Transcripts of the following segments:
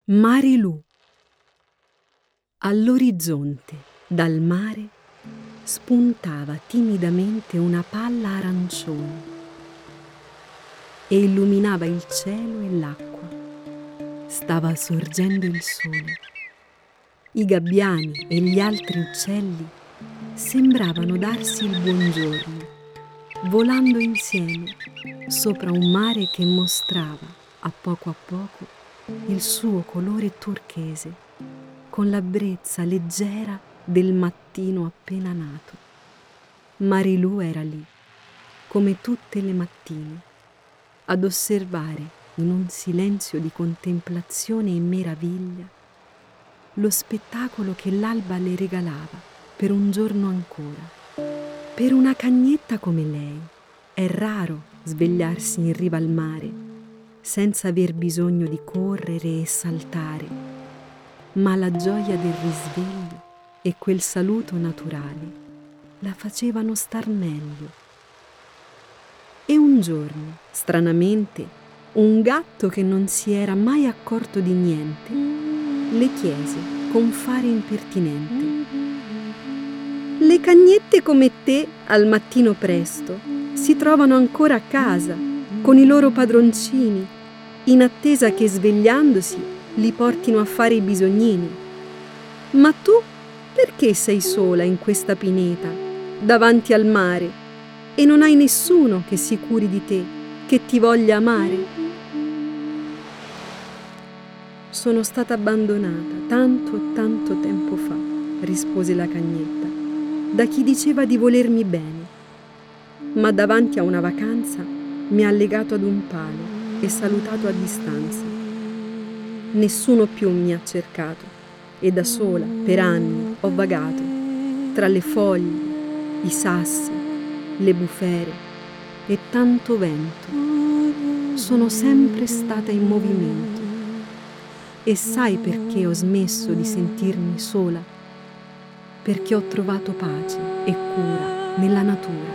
Marilù. All'orizzonte, dal mare, spuntava timidamente una palla arancione e illuminava il cielo e l'acqua. Stava sorgendo il sole. I gabbiani e gli altri uccelli sembravano darsi il buongiorno, volando insieme sopra un mare che mostrava a poco il suo colore turchese, con la brezza leggera del mattino appena nato. Marilù era lì, come tutte le mattine, ad osservare in un silenzio di contemplazione e meraviglia lo spettacolo che l'alba le regalava per un giorno ancora. Per una cagnetta come lei è raro svegliarsi in riva al mare senza aver bisogno di correre e saltare, ma la gioia del risveglio e quel saluto naturale la facevano star meglio. E un giorno, stranamente, un gatto che non si era mai accorto di niente le chiese con fare impertinente: «Le cagnette come te, al mattino presto, si trovano ancora a casa con i loro padroncini, in attesa che svegliandosi li portino a fare i bisognini. Ma tu perché sei sola in questa pineta, davanti al mare, e non hai nessuno che si curi di te, che ti voglia amare?» «Sono stata abbandonata tanto tempo fa», rispose la cagnetta, «da chi diceva di volermi bene, ma davanti a una vacanza mi ha legato ad un palo e salutato a distanza. Nessuno più mi ha cercato e da sola per anni ho vagato tra le foglie, i sassi, le bufere e tanto vento. Sono sempre stata in movimento. E sai perché ho smesso di sentirmi sola? Perché ho trovato pace e cura nella natura.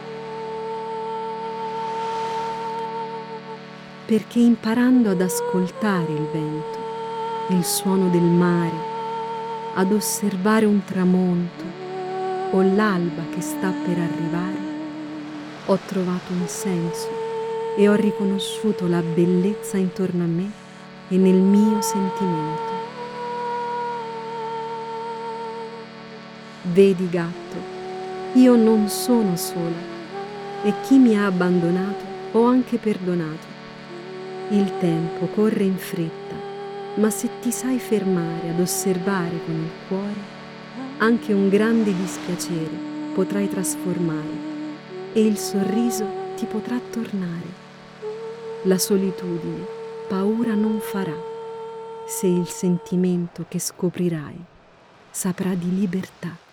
Perché imparando ad ascoltare il vento, il suono del mare, ad osservare un tramonto o l'alba che sta per arrivare, ho trovato un senso e ho riconosciuto la bellezza intorno a me e nel mio sentimento. Vedi, gatto, io non sono sola e chi mi ha abbandonato ho anche perdonato. Il tempo corre in fretta, ma se ti sai fermare ad osservare con il cuore, anche un grande dispiacere potrai trasformare e il sorriso ti potrà tornare. La solitudine paura non farà, se il sentimento che scoprirai saprà di libertà.